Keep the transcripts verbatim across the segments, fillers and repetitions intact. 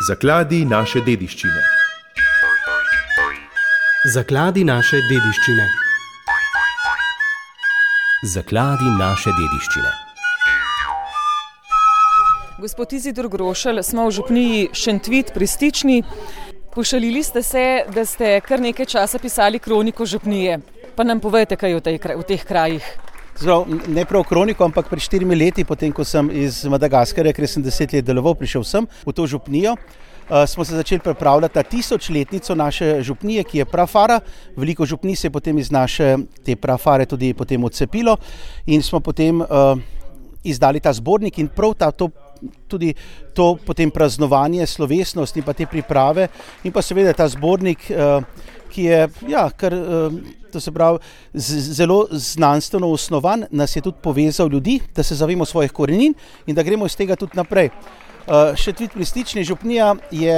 Zakladi naše dediščine. Zakladi naše dediščine. Zakladi naše dediščine. Gospod Izidor Grošelj, smo v župniji Šentvid pri Stični. Pošalili ste se, da ste kar nekaj časa pisali kroniko župnije. Pa nam povejte, kaj v, tej, v teh krajih. Zdrav, ne prav kroniko, ampak pred štirimi leti, potem ko sem iz Madagaskarja, ker sem deset let deloval, prišel sem v to župnijo, uh, smo se začeli pripravljati na tisočletnico naše župnije, ki je prafara. Veliko župnij se je potem iz naše te prafare tudi potem odcepilo in smo potem uh, izdali ta zbornik in prav ta, to, tudi to potem praznovanje, slovesnost in pa te priprave in pa seveda ta zbornik, uh, ki je, ja, kar, to se pravi, zelo znanstveno osnovan, nas je tudi povezal ljudi, da se zavemo svojih korenin in da gremo iz tega tudi naprej. Šentvid pri Stični župnija je,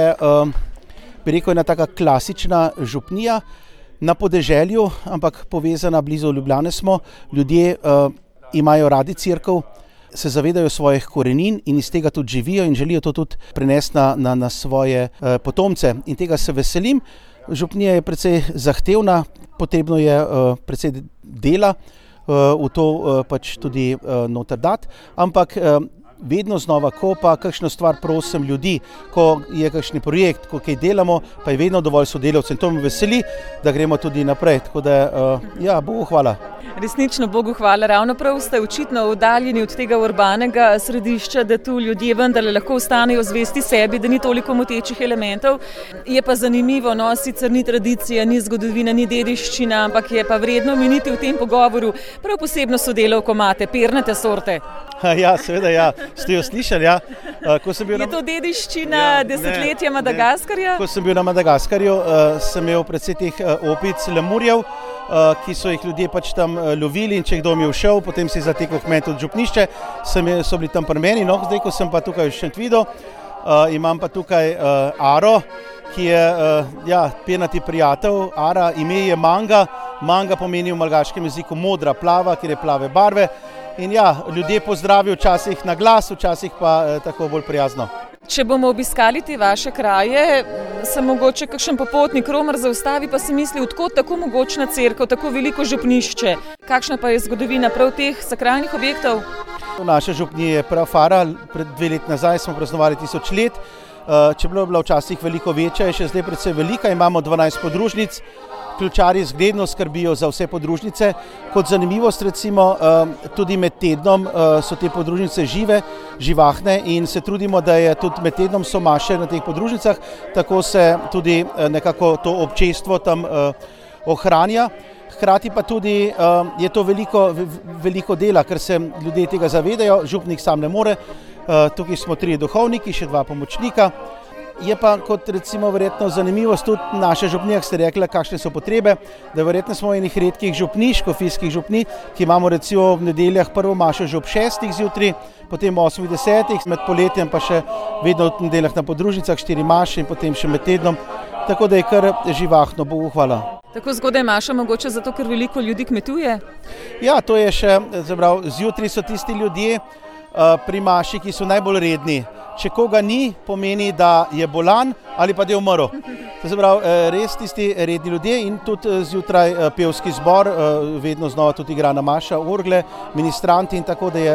bi rekel, ena taka klasična župnija na podeželju, ampak povezana blizu Ljubljane smo. Ljudje imajo radi cerkev, se zavedajo svojih korenin in iz tega tudi živijo in želijo to tudi prenesti na, na, na svoje potomce in tega se veselim. Župnija je precej zahtevna, potrebno je uh, precej dela uh, v to uh, pač tudi uh, noter dati, ampak uh, vedno znova, ko pa kakšno stvar prosim ljudi, ko je kakšni projekt, ko kaj delamo, pa je vedno dovolj sodelavcev in to me veseli, da gremo tudi naprej. Tako da, uh, ja, Bogu hvala. Resnično Bogu hvala. Ravno prav ste očitno oddaljeni od tega urbanega središča, da tu ljudje vendarle lahko ostanejo zvesti sebi, da ni toliko motečih elementov. Je pa zanimivo, no, sicer ni tradicija, ni zgodovina, ni dediščina, ampak je pa vredno omeniti v tem pogovoru prav posebno sodelavko imate, pernate sorte. Ja, seveda, ja. Ste jo slišali, ja. Ko sem bil je na... to dediščina ja, desetletja ne, Madagaskarja? Ne. Ko sem bil na Madagaskarju, sem imel predvsej teh opic lemurjev, ki so jih ljudje pač tam lovili in če kdo mi je všel, potem si zatekel kmet od župnišče, so bili tam pri meni, no, zdaj ko sem pa tukaj v Šentvidu, imam pa tukaj Aro, ki je ja, pernati prijatelj. Ara, ime je Manga, Manga pomeni v malgaškem jeziku modra, plava, ker je plave barve. In ja, ljudje pozdravijo včasih na glas, včasih pa eh, tako bolj prijazno. Če bomo obiskali te vaše kraje, se mogoče kakšen popotnik romer zaustavi, pa si misli, odkot tako mogočna cerkev, tako veliko župnišče. Kakšna pa je zgodovina prav teh sakralnih objektov? Naša župnija je prafara, pred dve let nazaj smo praznovali tisoč let. Čeprav je bila včasih veliko večja, je še zdaj predvsej velika, imamo dvanajst podružnic, ključarji zgledno skrbijo za vse podružnice. Kot zanimivost recimo, tudi med tednom so te podružnice žive, živahne in se trudimo, da je tudi med tednom so maše na teh podružnicah, tako se tudi nekako to občestvo tam ohranja. Hkrati pa tudi je to veliko, veliko dela, ker se ljudje tega zavedajo, župnik sam ne more. Tukaj smo trije duhovniki, še dva pomočnika. Je pa kot recimo verjetno zanimivost tudi naše župnije, ste rekli, kakšne so potrebe, da verjetno smo enih redkih župnij, škofijskih župnij, ki imamo recimo v nedeljah prvo mašo že ob šestih zjutraj, potem osmih desetih, med poletjem pa še vedno v nedeljah na podružnicah štiri maše in potem še med tednom, tako da je kar živahno, Bogu hvala. Tako zgodaj maša mogoče zato, ker veliko ljudi kmetuje? Ja, to je še, zabrav, zjutraj so tisti ljudje pri maši, ki so najbolj redni. Če koga ni, pomeni, da je bolan ali pa da je umrl. To se pravi, res tisti redni ljudje in tudi zjutraj pevski zbor, vedno znova tudi igra na maša, orgle, ministranti in tako, da je,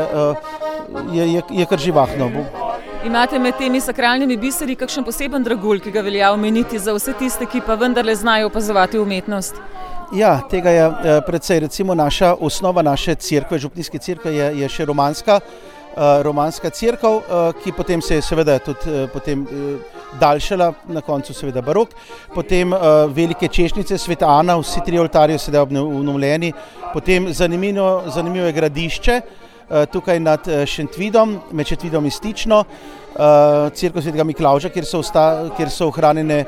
je, je, je kar živahno. Imate med temi sakralnimi biseri kakšen poseben dragulj, ki ga velja omeniti za vse tiste, ki pa vendarle znajo opazovati umetnost? Ja, tega je predvsej. Recimo naša osnova naše cerkve, župnijske cerkve je, je še romanska, romanska cerkev, ki potem se je seveda tudi potem daljšala, na koncu seveda barok, potem velike češnjice, Sveta Ana, vsi tri oltarji sedaj obnovljeni, potem zanimivo, zanimivo je gradišče, tukaj nad Šentvidom, med Šentvidom in Stično, cerkev Svetega Miklavža, kjer so, osta, kjer so ohranjene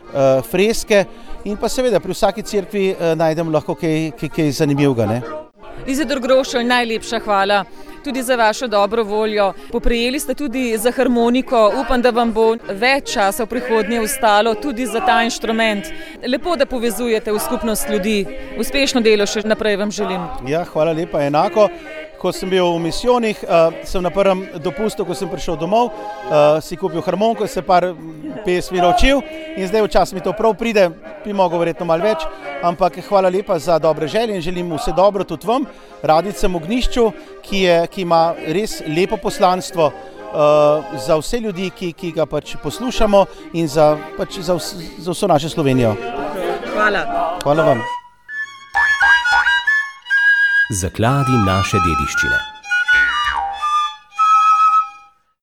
freske in pa seveda pri vsaki cerkvi najdemo lahko kaj, kaj, kaj zanimivega, ne. Izidor Grošelj, najlepša hvala tudi za vašo dobro voljo. Poprijeli ste tudi za harmoniko, upam, da vam bo več časa v prihodnje ostalo tudi za ta inštrument. Lepo, da povezujete v skupnost ljudi. Uspešno delo še naprej vam želim. Ja, hvala lepa, enako. ko sem bil v misijonih, uh, sem na prvem dopustu, ko sem prišel domov, uh, si kupil harmoniko, se par pesmi naučil in zdaj včasih mi to prav pride, bi mogel verjetno malo več, ampak hvala lepa za dobre želje in želim vse dobro tudi vam, Radicam Ognjišču, ki, je, ki ima res lepo poslanstvo uh, za vse ljudi, ki, ki ga pač poslušamo in za, pač za, vs, za vso našo Slovenijo. Hvala. Hvala vam. Zakladi naše dediščine.